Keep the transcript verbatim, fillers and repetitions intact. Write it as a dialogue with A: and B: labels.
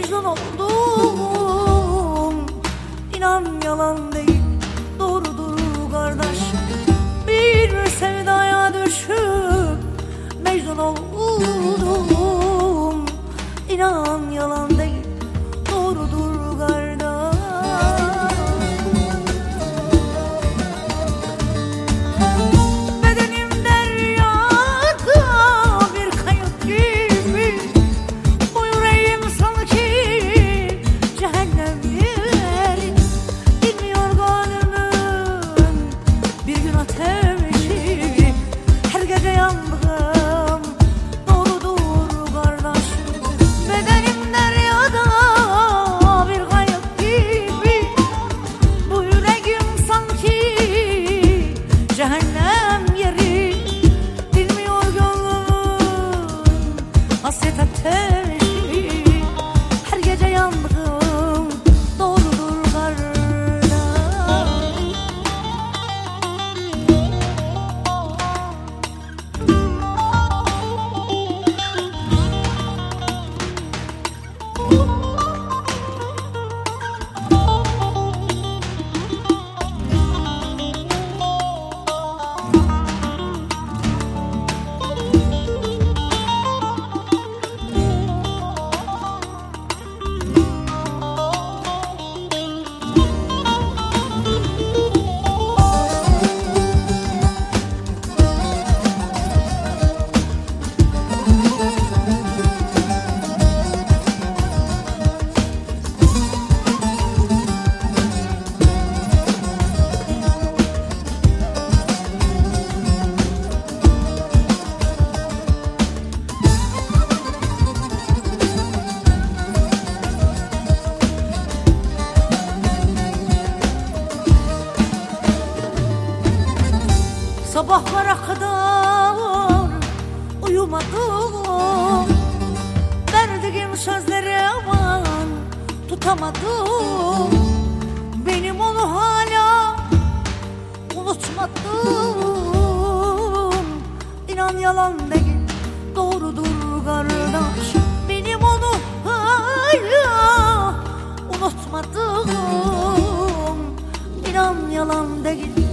A: Mecnun oldum, inan yalan değil, doğrudur kardeş. Bir sevdaya düşüp Mecnun oldum, inan yalan değil, doğrudur kardeş. Bedenim deryada bir kayık gibi, bu yüreğim sanki cehennem yeri. Bilmiyor gönlümün bir gün ateşi, her gece yandım, doğrudur kardeş. Bedenim deryada bir kayık gibi, bu yüreğim sanki cehennem yeri. Bilmiyor gönlümün hasret ateşi, her gece yandım, doğrudur kardeş. Sabahlara kadar uyumadım, verdiğim sözleri aman tutamadım. Benim onu hala unutmadım, İnan yalan değil, doğrudur kardeş. Benim onu hala unutmadım, İnan yalan değil,